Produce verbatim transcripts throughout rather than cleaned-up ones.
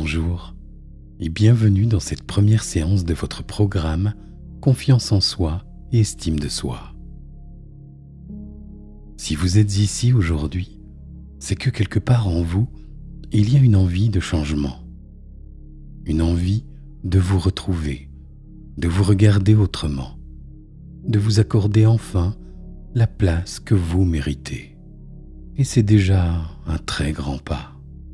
bonjour et bienvenue dans cette première séance de votre programme Confiance en soi et estime de soi. Si vous êtes ici aujourd'hui, c'est que quelque part en vous, il y a une envie de changement, une envie de vous retrouver, de vous regarder autrement, de vous accorder enfin la place que vous méritez. Et c'est déjà un très grand pas.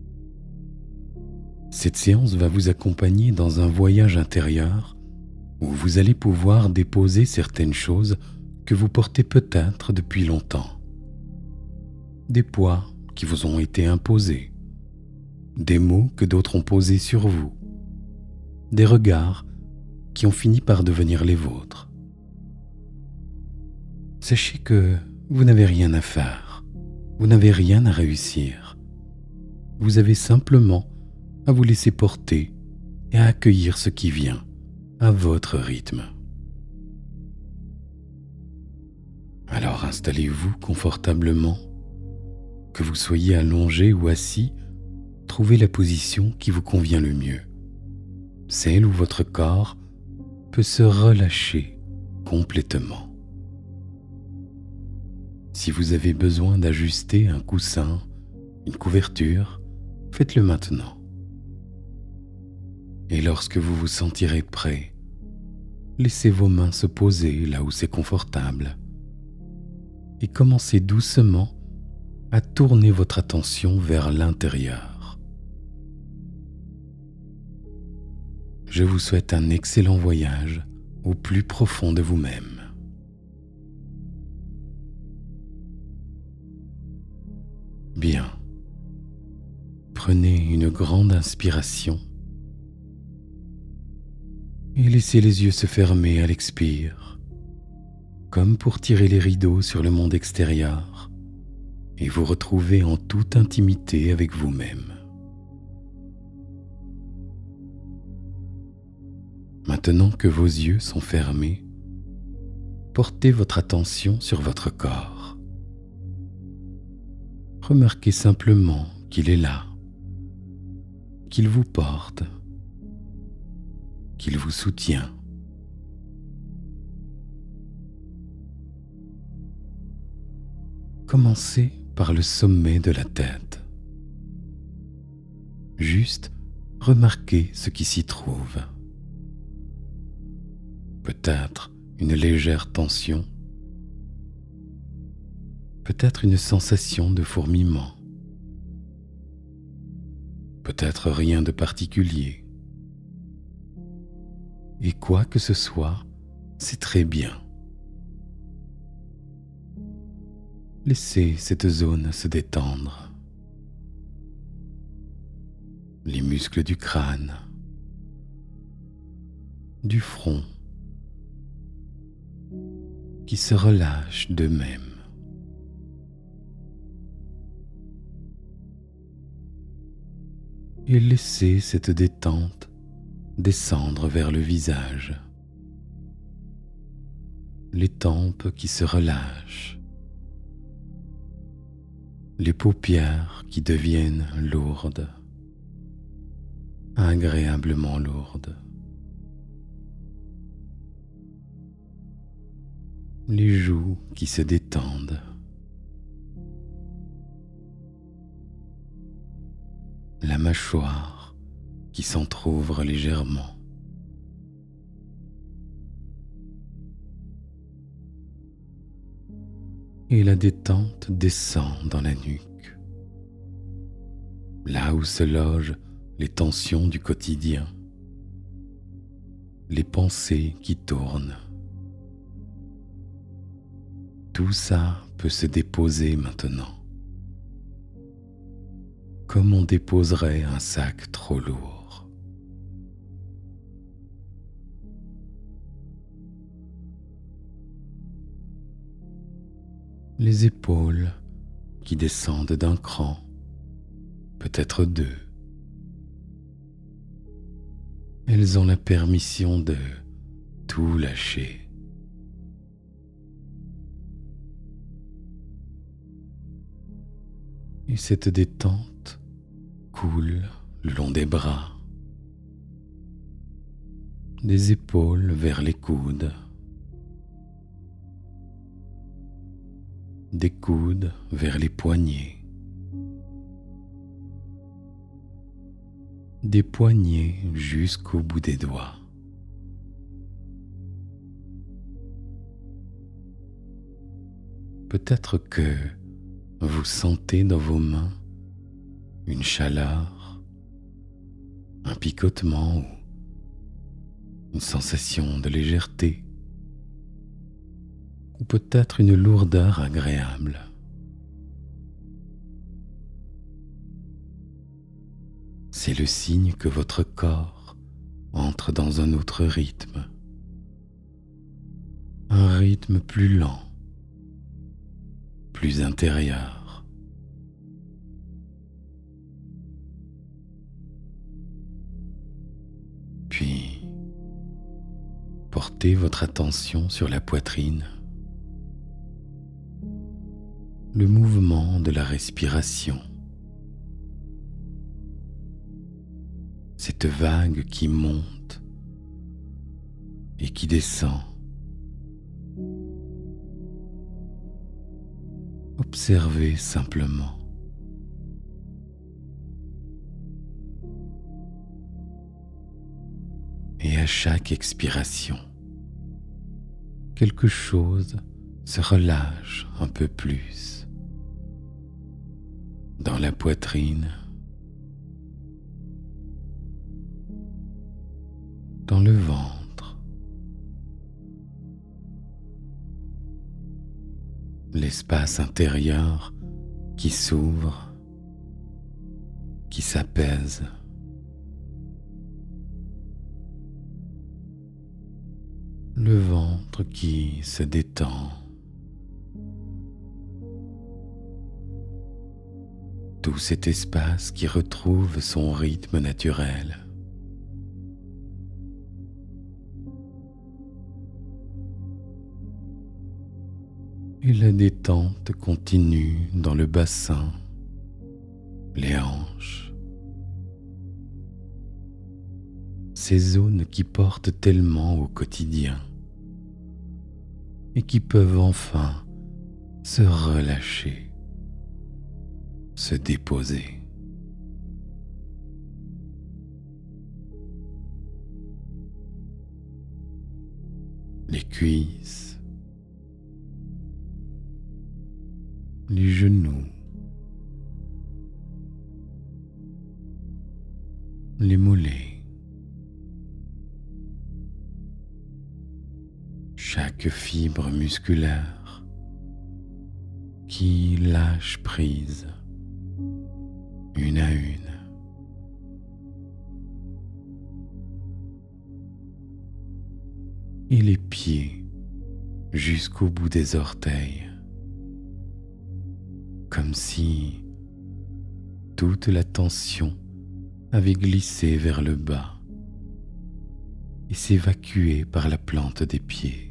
Cette séance va vous accompagner dans un voyage intérieur où vous allez pouvoir déposer certaines choses que vous portez peut-être depuis longtemps. Des poids qui vous ont été imposés, des mots que d'autres ont posés sur vous, des regards qui ont fini par devenir les vôtres. Sachez que vous n'avez rien à faire, vous n'avez rien à réussir. Vous avez simplement à vous laisser porter et à accueillir ce qui vient à votre rythme. Alors installez-vous confortablement, que vous soyez allongé ou assis, trouvez la position qui vous convient le mieux, celle où votre corps peut se relâcher complètement. Si vous avez besoin d'ajuster un coussin, une couverture, faites-le maintenant. Et lorsque vous vous sentirez prêt, laissez vos mains se poser là où c'est confortable et commencez doucement à tourner votre attention vers l'intérieur. Je vous souhaite un excellent voyage au plus profond de vous-même. Bien. Prenez une grande inspiration et laissez les yeux se fermer à l'expire, comme pour tirer les rideaux sur le monde extérieur et vous retrouver en toute intimité avec vous-même. Maintenant que vos yeux sont fermés, portez votre attention sur votre corps. Remarquez simplement qu'il est là, qu'il vous porte, qu'il vous soutient. Commencez par le sommet de la tête. Juste remarquez ce qui s'y trouve. Peut-être une légère tension, peut-être une sensation de fourmillement, peut-être rien de particulier. Et quoi que ce soit, c'est très bien. Laissez cette zone se détendre. Les muscles du crâne, du front, qui se relâchent d'eux-mêmes. Et laissez cette détente descendre vers le visage, les tempes qui se relâchent, les paupières qui deviennent lourdes, agréablement lourdes, les joues qui se détendent, la mâchoire qui s'entr'ouvre légèrement. Et la détente descend dans la nuque, là où se logent les tensions du quotidien, les pensées qui tournent. Tout ça peut se déposer maintenant, comme on déposerait un sac trop lourd. Les épaules qui descendent d'un cran, peut-être deux. Elles ont la permission de tout lâcher. Et cette détente coule le long des bras, des épaules vers les coudes, des coudes vers les poignets, des poignets jusqu'au bout des doigts. Peut-être que vous sentez dans vos mains une chaleur, un picotement ou une sensation de légèreté, ou peut-être une lourdeur agréable. C'est le signe que votre corps entre dans un autre rythme, un rythme plus lent, plus intérieur. Puis, portez votre attention sur la poitrine, le mouvement de la respiration, cette vague qui monte et qui descend. Observez simplement. Et à chaque expiration, quelque chose se relâche un peu plus dans la poitrine, dans le ventre, l'espace intérieur qui s'ouvre, qui s'apaise. Le ventre qui se détend. Tout cet espace qui retrouve son rythme naturel. Et la détente continue dans le bassin, les hanches, ces zones qui portent tellement au quotidien et qui peuvent enfin se relâcher, se déposer. Les cuisses, les genoux, les mollets. Chaque fibre musculaire qui lâche prise une à une. Et les pieds jusqu'au bout des orteils, comme si toute la tension avait glissé vers le bas et s'évacué par la plante des pieds.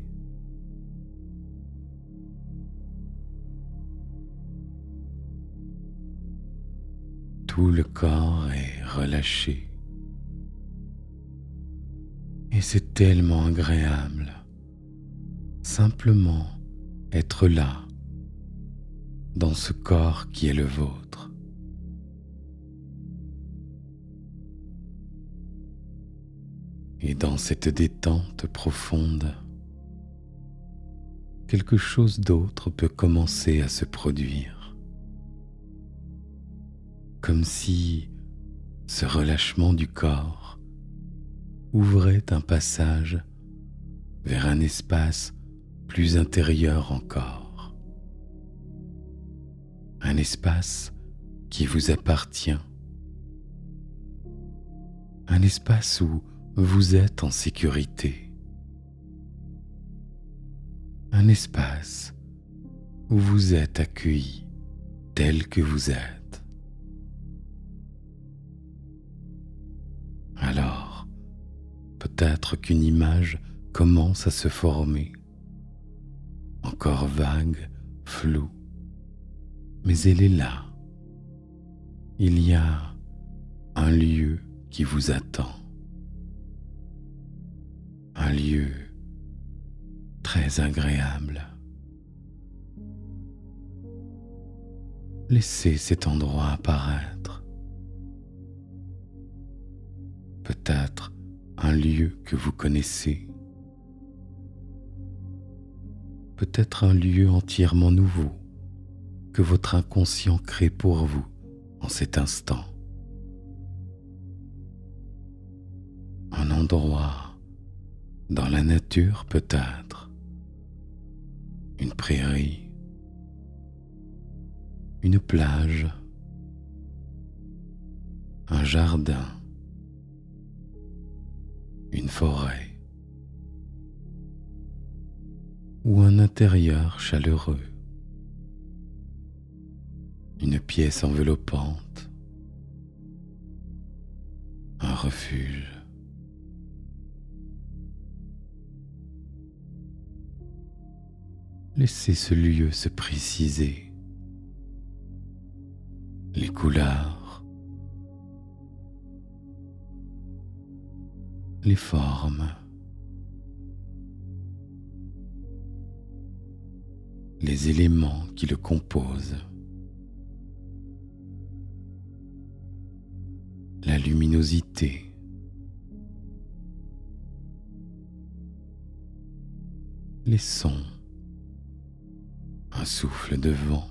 Tout le corps est relâché et c'est tellement agréable simplement être là dans ce corps qui est le vôtre. Et dans cette détente profonde, quelque chose d'autre peut commencer à se produire. Comme si ce relâchement du corps ouvrait un passage vers un espace plus intérieur encore. Un espace qui vous appartient. Un espace où vous êtes en sécurité. Un espace où vous êtes accueilli tel que vous êtes. Alors, peut-être qu'une image commence à se former, encore vague, floue, mais elle est là. Il y a un lieu qui vous attend. lieu très agréable. Laissez cet endroit apparaître. Peut-être un lieu que vous connaissez. Peut-être un lieu entièrement nouveau que votre inconscient crée pour vous en cet instant. Un endroit dans la nature peut-être, une prairie, une plage, un jardin, une forêt ou un intérieur chaleureux, une pièce enveloppante, un refuge. Laissez ce lieu se préciser. Les couleurs, les formes, les éléments qui le composent, la luminosité, les sons, un souffle de vent,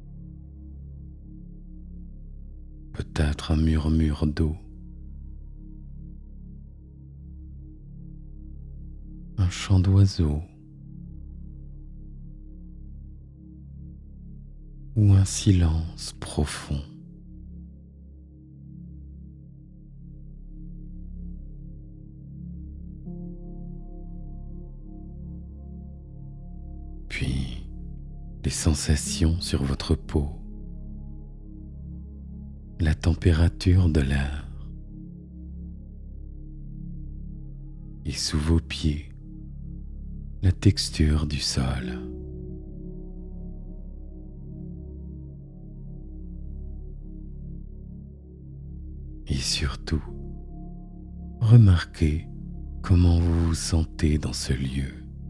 peut-être un murmure d'eau, un chant d'oiseau ou un silence profond. Puis les sensations sur votre peau, la température de l'air et sous vos pieds, la texture du sol. Et surtout, remarquez comment vous vous sentez dans ce lieu.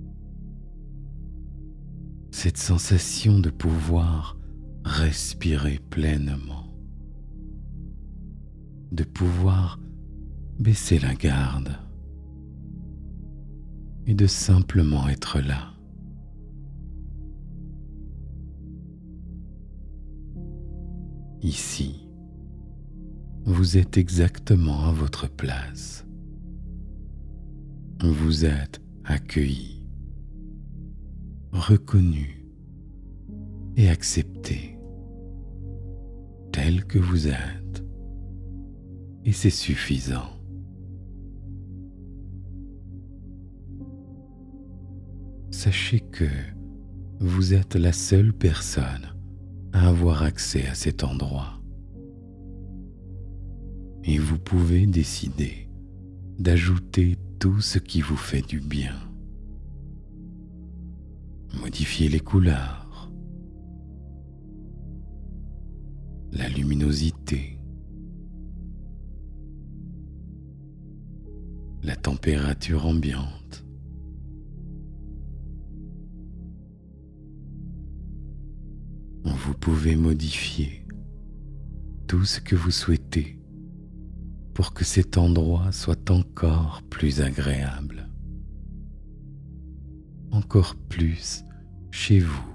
Cette sensation de pouvoir respirer pleinement, de pouvoir baisser la garde et de simplement être là. Ici, vous êtes exactement à votre place. Vous êtes accueilli, reconnu et accepté tel que vous êtes. Et c'est suffisant. Sachez que vous êtes la seule personne à avoir accès à cet endroit. Et vous pouvez décider d'ajouter tout ce qui vous fait du bien. Modifier les couleurs, la luminosité, la température ambiante. Vous pouvez modifier tout ce que vous souhaitez pour que cet endroit soit encore plus agréable, encore plus chez vous.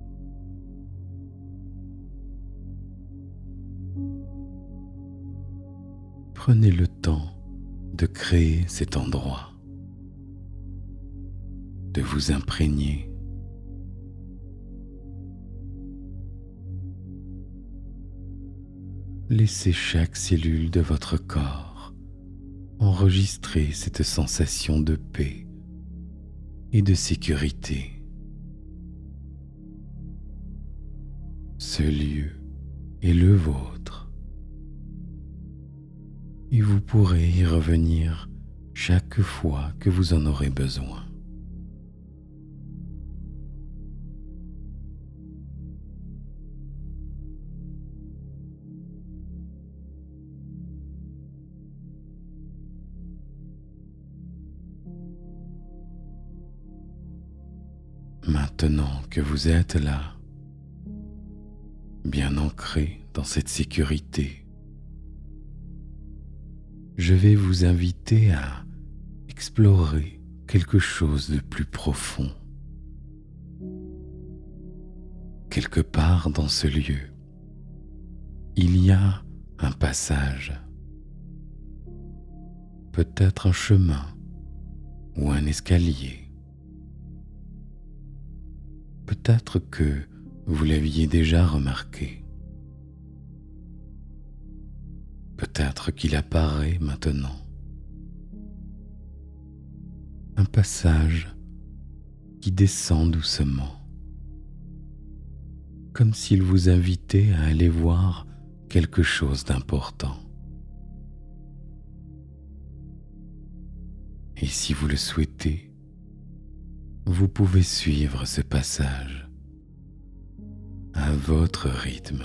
Prenez le temps de créer cet endroit, de vous imprégner. Laissez chaque cellule de votre corps enregistrer cette sensation de paix et de sécurité. Ce lieu est le vôtre et vous pourrez y revenir chaque fois que vous en aurez besoin. Maintenant que vous êtes là, bien ancré dans cette sécurité, je vais vous inviter à explorer quelque chose de plus profond. Quelque part dans ce lieu, il y a un passage, peut-être un chemin ou un escalier. Peut-être que vous l'aviez déjà remarqué. Peut-être qu'il apparaît maintenant. Un passage qui descend doucement, comme s'il vous invitait à aller voir quelque chose d'important. Et si vous le souhaitez, vous pouvez suivre ce passage à votre rythme.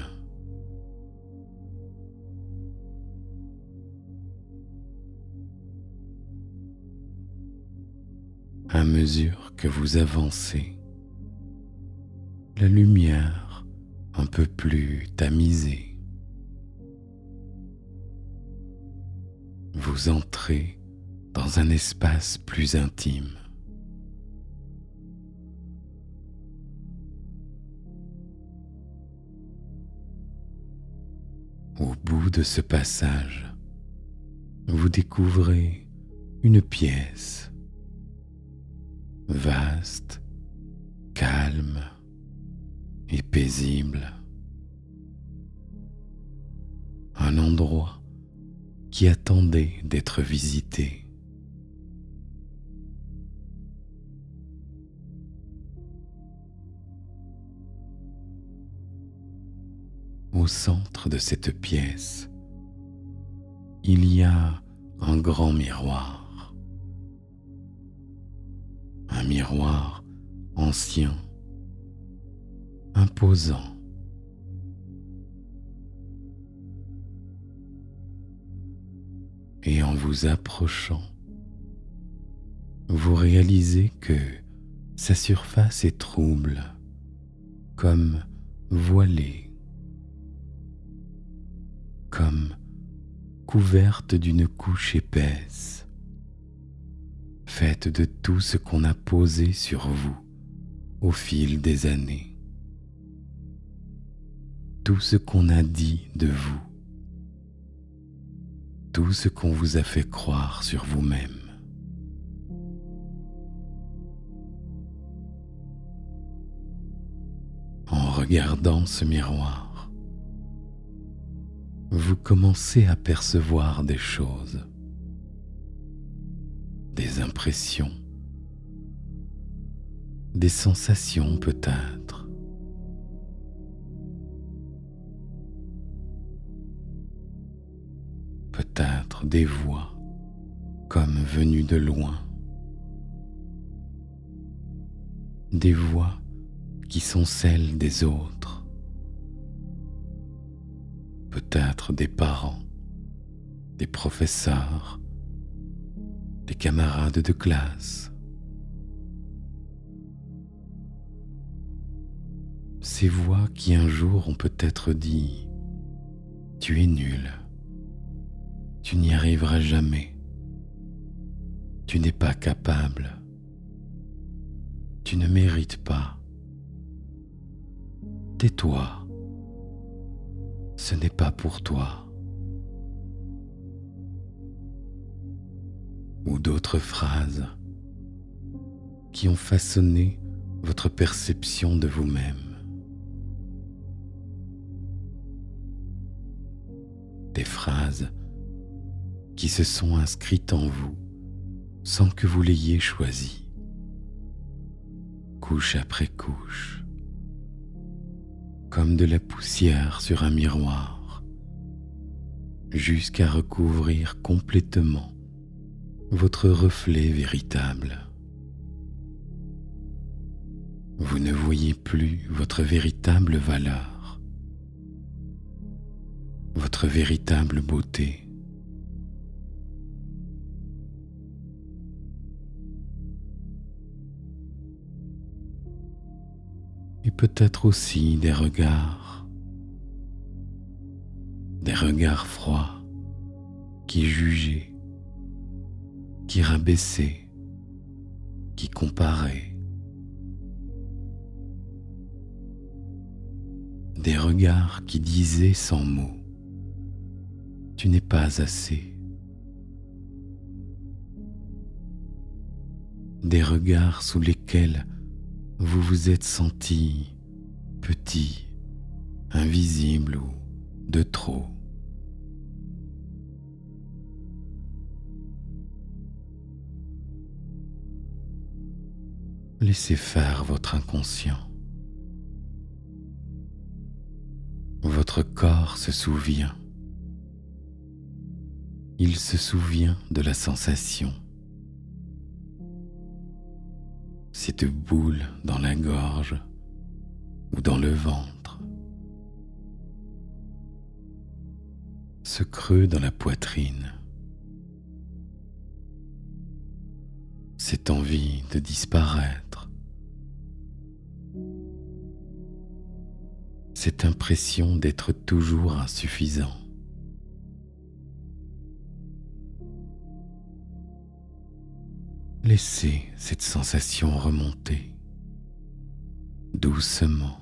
À mesure que vous avancez, la lumière un peu plus tamisée, vous entrez dans un espace plus intime. Au bout de ce passage, vous découvrez une pièce vaste, calme et paisible. Un endroit qui attendait d'être visité. Au centre de cette pièce, il y a un grand miroir. Un miroir ancien, imposant. Et en vous approchant, vous réalisez que sa surface est trouble, comme voilée, comme couverte d'une couche épaisse, faite de tout ce qu'on a posé sur vous au fil des années, tout ce qu'on a dit de vous, tout ce qu'on vous a fait croire sur vous-même. En regardant ce miroir, vous commencez à percevoir des choses, des impressions, des sensations peut-être. Peut-être des voix comme venues de loin, des voix qui sont celles des autres. Peut-être des parents, des professeurs, des camarades de classe. Ces voix qui un jour ont peut-être dit « Tu es nul, tu n'y arriveras jamais, tu n'es pas capable, tu ne mérites pas, tais-toi. Ce n'est pas pour toi. » Ou d'autres phrases qui ont façonné votre perception de vous-même. Des phrases qui se sont inscrites en vous sans que vous l'ayez choisi, couche après couche, comme de la poussière sur un miroir, jusqu'à recouvrir complètement votre reflet véritable. Vous ne voyez plus votre véritable valeur, votre véritable beauté. peut-être aussi des regards, des regards froids qui jugeaient, qui rabaissaient, qui comparaient, des regards qui disaient sans mots: tu n'es pas assez. Des regards sous lesquels vous vous êtes senti petit, invisible ou de trop. Laissez faire votre inconscient. Votre corps se souvient. Il se souvient de la sensation. Cette boule dans la gorge ou dans le ventre. Ce creux dans la poitrine. Cette envie de disparaître. Cette impression d'être toujours insuffisant. Laissez cette sensation remonter doucement.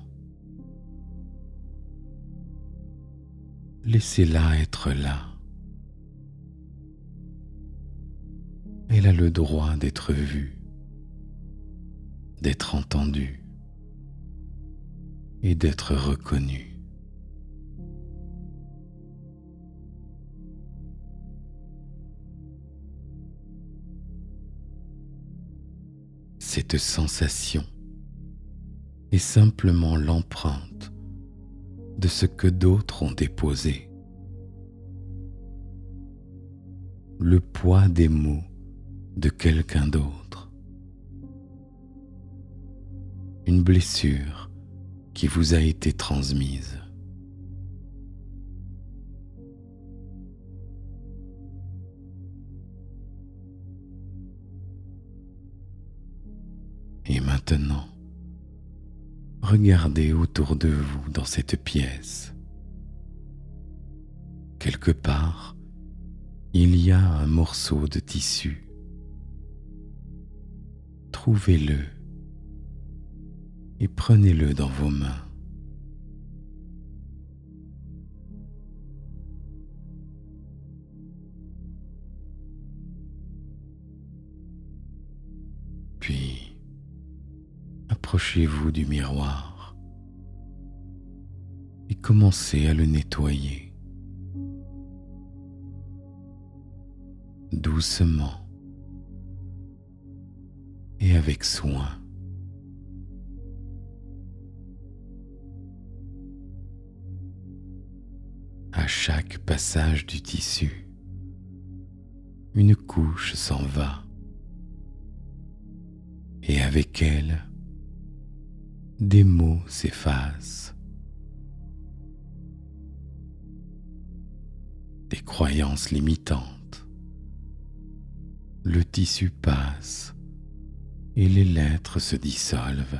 Laissez-la être là. Elle a le droit d'être vue, d'être entendue et d'être reconnue. Cette sensation est simplement l'empreinte de ce que d'autres ont déposé. Le poids des mots de quelqu'un d'autre. Une blessure qui vous a été transmise. Et maintenant, regardez autour de vous dans cette pièce. Quelque part, il y a un morceau de tissu. Trouvez-le et prenez-le dans vos mains. Puis, approchez-vous du miroir et commencez à le nettoyer. Doucement et avec soin. À chaque passage du tissu, une couche s'en va et avec elle, des mots s'effacent. Des croyances limitantes. Le tissu passe et les lettres se dissolvent.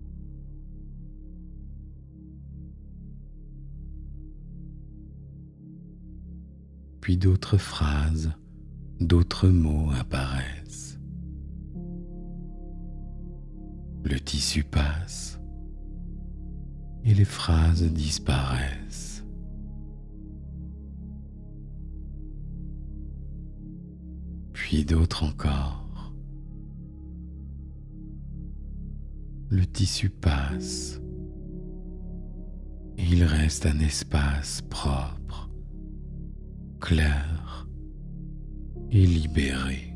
Puis d'autres phrases, d'autres mots apparaissent. Le tissu passe et les phrases disparaissent. Puis d'autres encore. Le tissu passe et il reste un espace propre, clair et libéré.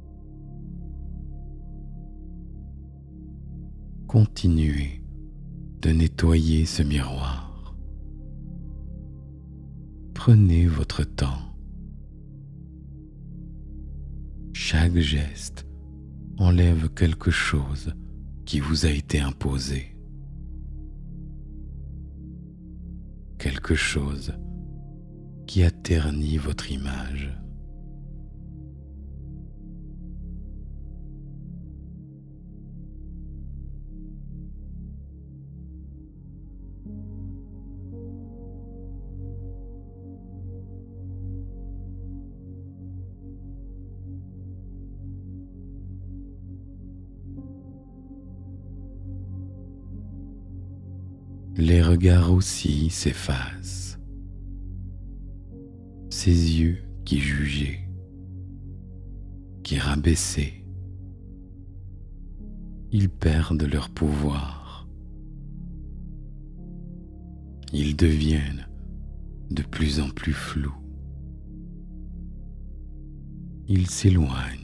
Continuez de nettoyer ce miroir. Prenez votre temps. Chaque geste enlève quelque chose qui vous a été imposé. Quelque chose qui a terni votre image. Les regards aussi s'effacent. Ces yeux qui jugeaient, qui rabaissaient, ils perdent leur pouvoir. Ils deviennent de plus en plus flous. Ils s'éloignent.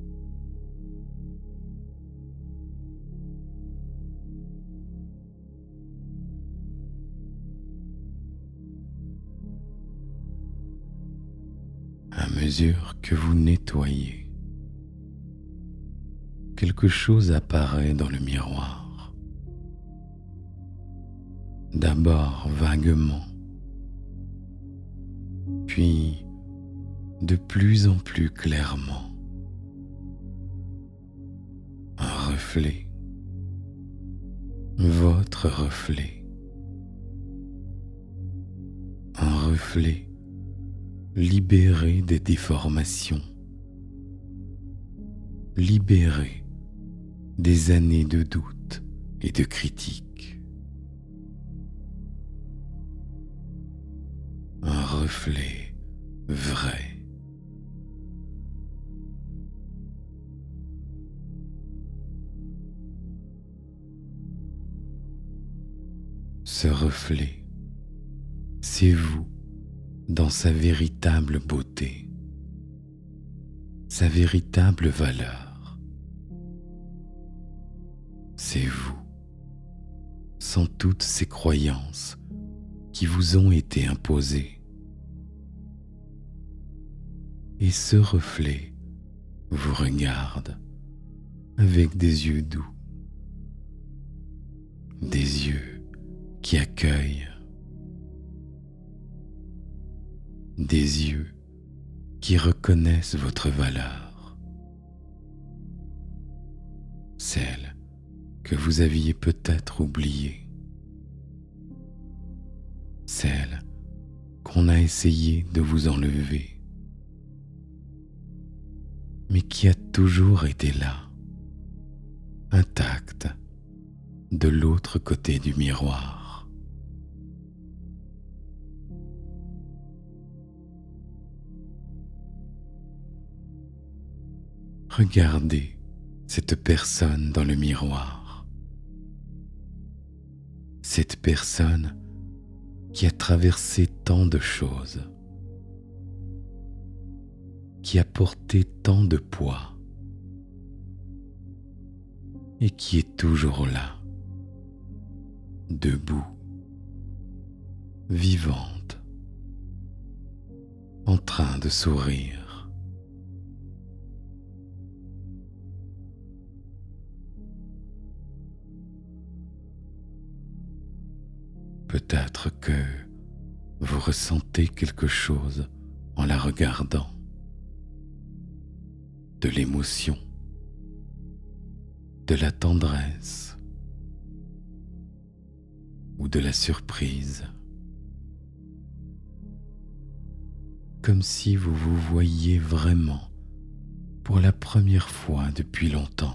À mesure que vous nettoyez, quelque chose apparaît dans le miroir. D'abord vaguement, puis de plus en plus clairement. Un reflet, votre reflet, un reflet libéré des déformations, libéré des années de doute et de critique. Un reflet vrai. Ce reflet, c'est vous dans sa véritable beauté, sa véritable valeur. C'est vous, sans toutes ces croyances qui vous ont été imposées. Et ce reflet vous regarde avec des yeux doux, des yeux qui accueillent, des yeux qui reconnaissent votre valeur, celle que vous aviez peut-être oubliée, celle qu'on a essayé de vous enlever, mais qui a toujours été là, intacte, de l'autre côté du miroir. Regardez cette personne dans le miroir, cette personne qui a traversé tant de choses, qui a porté tant de poids et qui est toujours là, debout, vivante, en train de sourire. Peut-être que vous ressentez quelque chose en la regardant, de l'émotion, de la tendresse ou de la surprise, comme si vous vous voyiez vraiment pour la première fois depuis longtemps.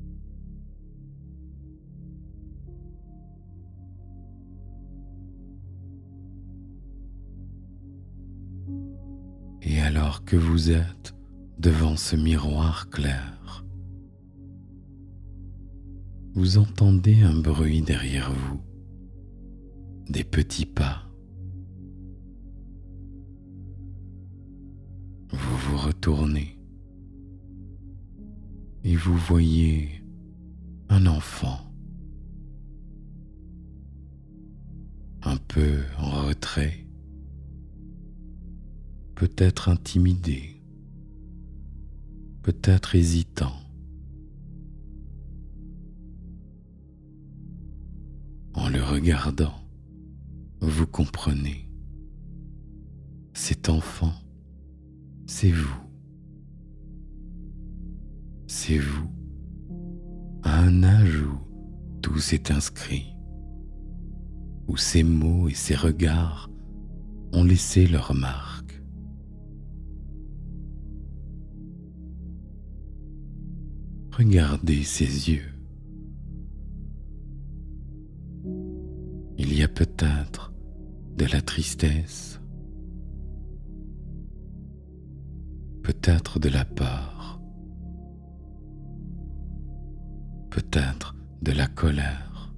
Et alors que vous êtes devant ce miroir clair, vous entendez un bruit derrière vous, des petits pas. Vous vous retournez et vous voyez un enfant, un peu en retrait, peut-être intimidé, peut-être hésitant. En le regardant, vous comprenez. Cet enfant, c'est vous. C'est vous, à un âge où tout s'est inscrit, où ces mots et ces regards ont laissé leur marque. Regardez ses yeux. Il y a peut-être de la tristesse, peut-être de la peur, peut-être de la colère,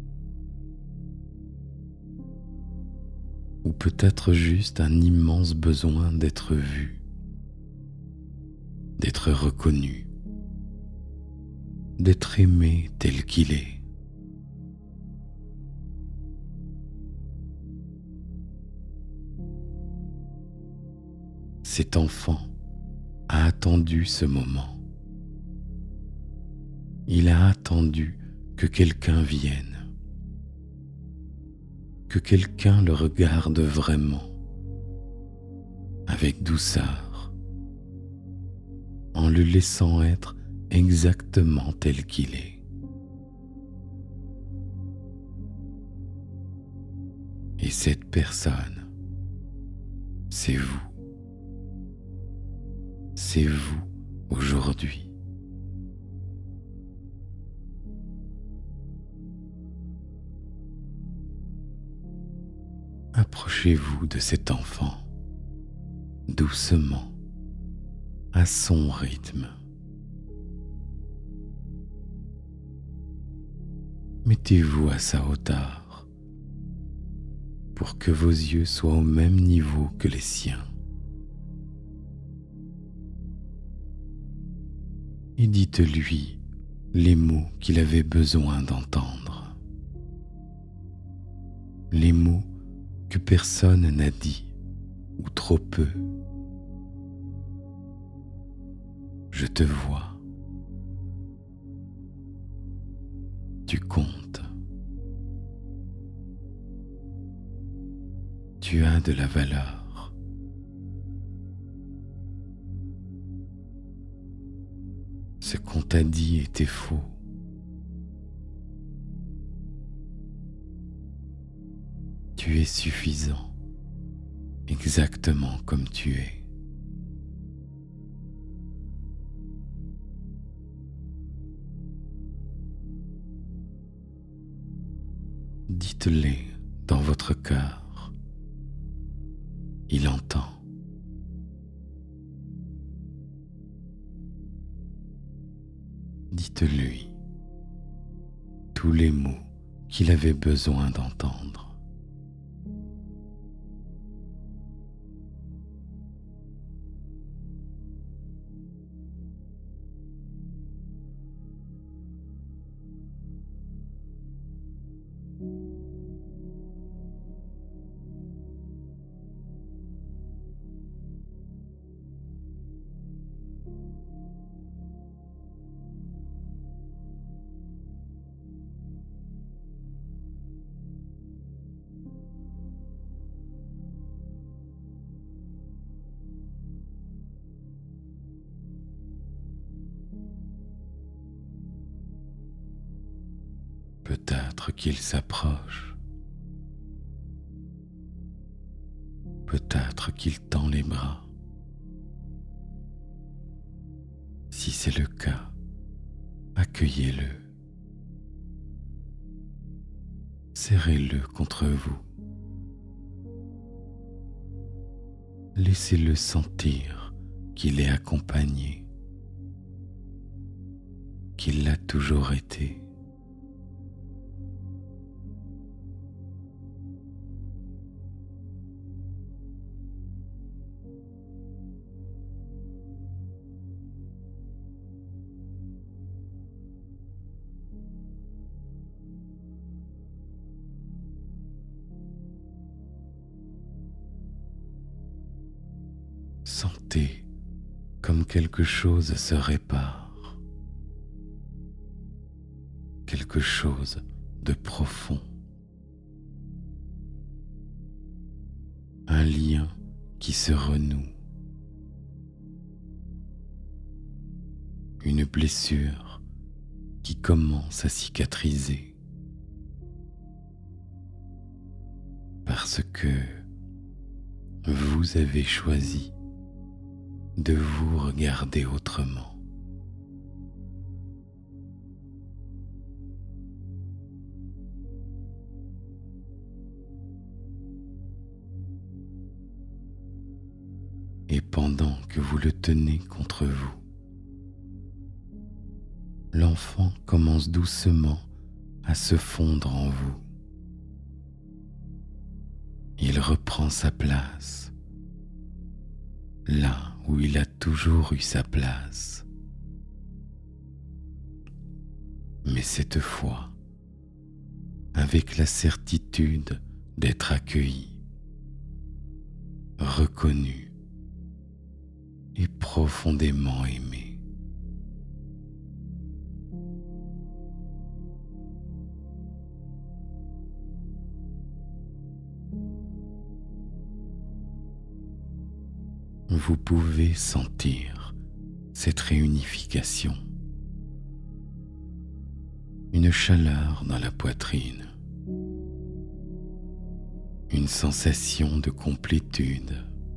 ou peut-être juste un immense besoin d'être vu, d'être reconnu, d'être aimé tel qu'il est. Cet enfant a attendu ce moment. Il a attendu que quelqu'un vienne, que quelqu'un le regarde vraiment, avec douceur, en le laissant être exactement tel qu'il est. Et cette personne, c'est vous. C'est vous aujourd'hui. Approchez-vous de cet enfant, doucement, à son rythme. Mettez-vous à sa hauteur pour que vos yeux soient au même niveau que les siens. Et dites-lui les mots qu'il avait besoin d'entendre. Les mots que personne n'a dit, ou trop peu. Je te vois. Tu comptes. Tu as de la valeur. Ce qu'on t'a dit était faux. Tu es suffisant, exactement comme tu es. Dites-les dans votre cœur. Il entend. Dites-lui tous les mots qu'il avait besoin d'entendre. Peut-être qu'il s'approche. Peut-être qu'il tend les bras. Si c'est le cas, accueillez-le. Serrez-le contre vous. Laissez-le sentir qu'il est accompagné, qu'il l'a toujours été. Sentez comme quelque chose se répare, quelque chose de profond, un lien qui se renoue, une blessure qui commence à cicatriser, parce que vous avez choisi de vous regarder autrement. pendant que vous le tenez contre vous, l'enfant commence doucement à se fondre en vous. Il reprend sa place, là où il a toujours eu sa place. Mais cette fois, avec la certitude d'être accueilli, reconnu et profondément aimé. Vous pouvez sentir cette réunification, une chaleur dans la poitrine, une sensation de complétude,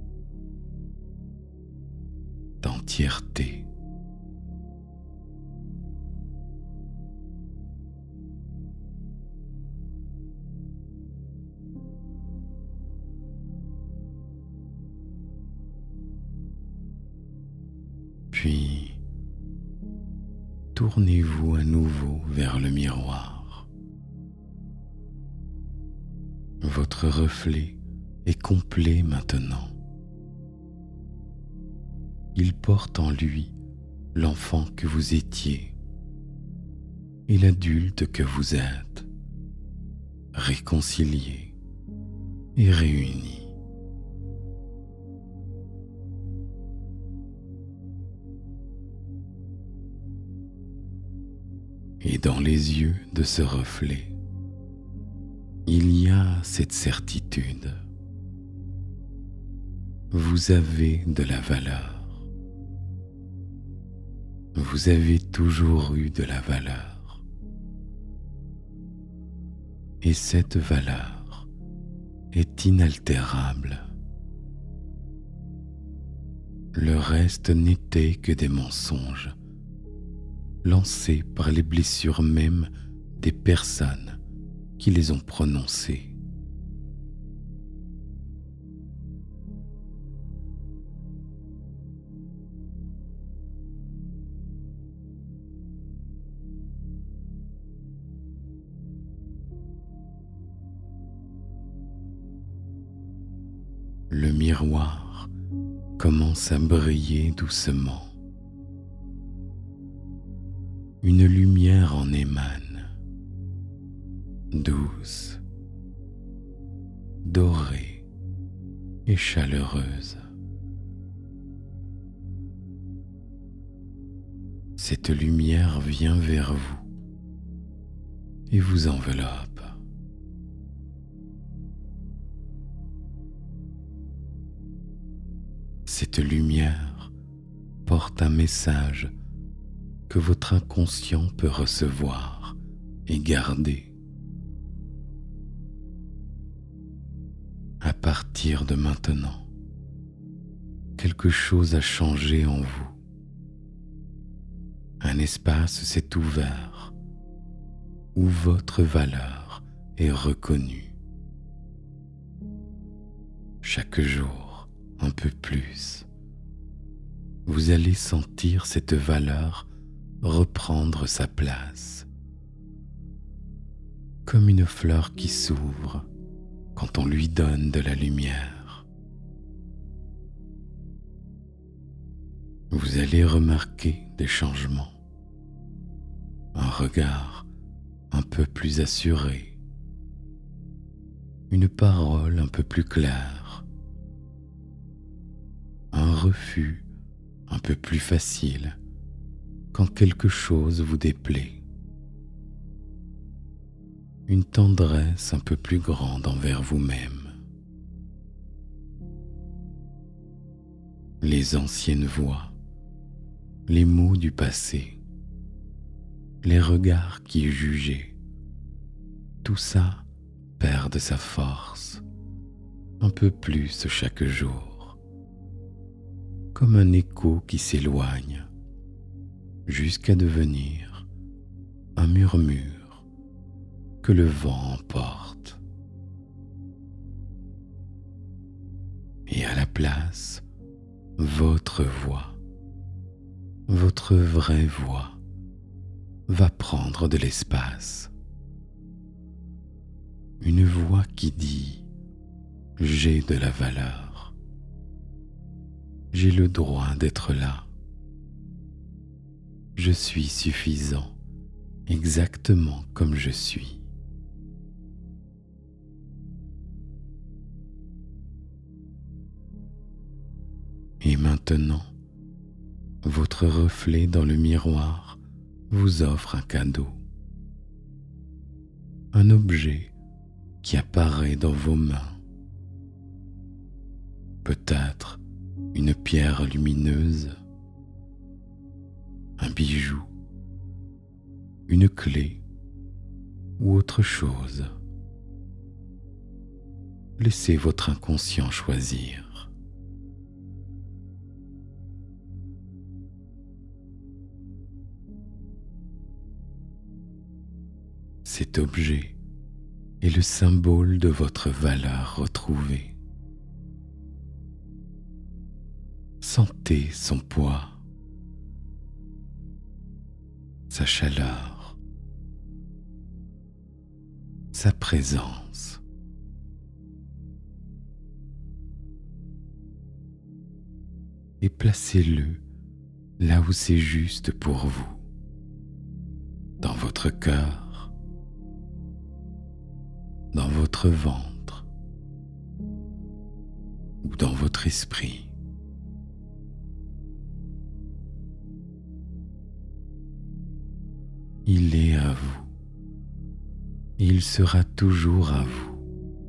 d'entièreté. Puis, tournez-vous à nouveau vers le miroir. Votre reflet est complet maintenant. Il porte en lui l'enfant que vous étiez et l'adulte que vous êtes, réconciliés et réunis. Et dans les yeux de ce reflet, il y a cette certitude. Vous avez de la valeur. Vous avez toujours eu de la valeur. Et cette valeur est inaltérable. Le reste n'était que des mensonges lancés par les blessures même des personnes qui les ont prononcés. Le miroir commence à briller doucement. Une lumière en émane, douce, dorée et chaleureuse. Cette lumière vient vers vous et vous enveloppe. Cette lumière porte un message que votre inconscient peut recevoir et garder. À partir de maintenant, quelque chose a changé en vous. Un espace s'est ouvert où votre valeur est reconnue. Chaque jour, un peu plus, vous allez sentir cette valeur reprendre sa place, comme une fleur qui s'ouvre quand on lui donne de la lumière. Vous allez remarquer des changements, un regard un peu plus assuré, une parole un peu plus claire, un refus un peu plus facile quand quelque chose vous déplaît, une tendresse un peu plus grande envers vous-même. Les anciennes voix, les mots du passé, les regards qui jugeaient, tout ça perd de sa force, un peu plus chaque jour, comme un écho qui s'éloigne, jusqu'à devenir un murmure que le vent emporte. Et à la place, votre voix, votre vraie voix, va prendre de l'espace. Une voix qui dit « J'ai de la valeur. J'ai le droit d'être là. Je suis suffisant exactement comme je suis. » Et maintenant, votre reflet dans le miroir vous offre un cadeau. Un objet qui apparaît dans vos mains. Peut-être une pierre lumineuse, un bijou, une clé ou autre chose. Laissez votre inconscient choisir. Cet objet est le symbole de votre valeur retrouvée. Sentez son poids, sa chaleur, sa présence. Et placez-le là où c'est juste pour vous, dans votre cœur, dans votre ventre ou dans votre esprit. Il est à vous et il sera toujours à vous.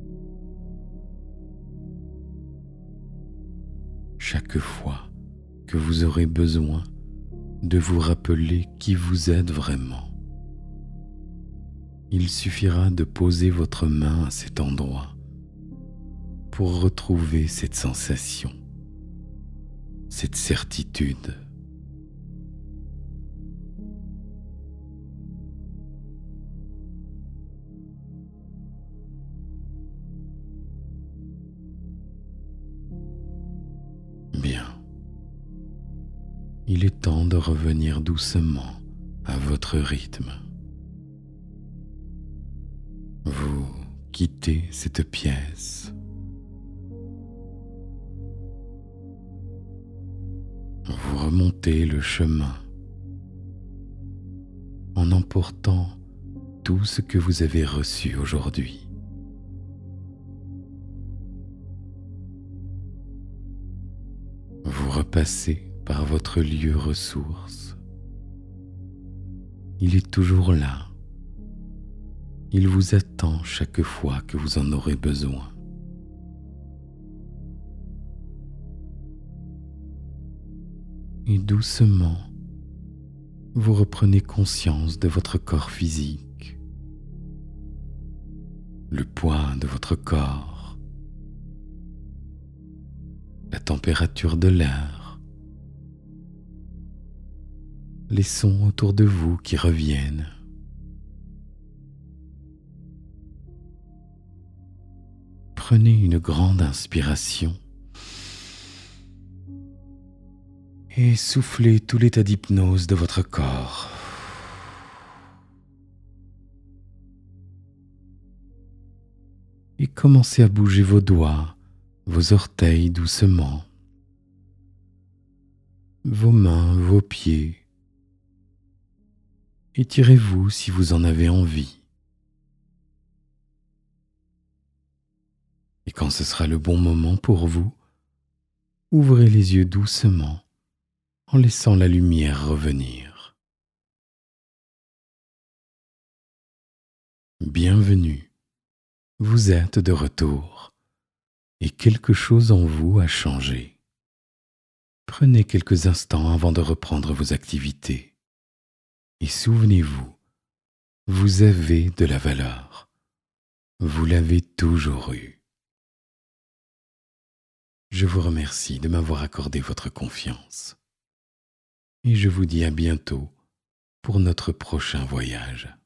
Chaque fois que vous aurez besoin de vous rappeler qui vous êtes vraiment, il suffira de poser votre main à cet endroit pour retrouver cette sensation, cette certitude. Bien. Il est temps de revenir doucement à votre rythme. Vous quittez cette pièce. Vous remontez le chemin en emportant tout ce que vous avez reçu aujourd'hui. Vous repassez par votre lieu ressource. Il est toujours là. Il vous attend chaque fois que vous en aurez besoin. Et doucement, vous reprenez conscience de votre corps physique, le poids de votre corps, la température de l'air, les sons autour de vous qui reviennent. Prenez une grande inspiration et soufflez tout l'état d'hypnose de votre corps. Et commencez à bouger vos doigts, vos orteils doucement, vos mains, vos pieds. Étirez-vous si vous en avez envie. Et quand ce sera le bon moment pour vous, ouvrez les yeux doucement en laissant la lumière revenir. Bienvenue, vous êtes de retour et quelque chose en vous a changé. Prenez quelques instants avant de reprendre vos activités et souvenez-vous, vous avez de la valeur, vous l'avez toujours eue. Je vous remercie de m'avoir accordé votre confiance et je vous dis à bientôt pour notre prochain voyage.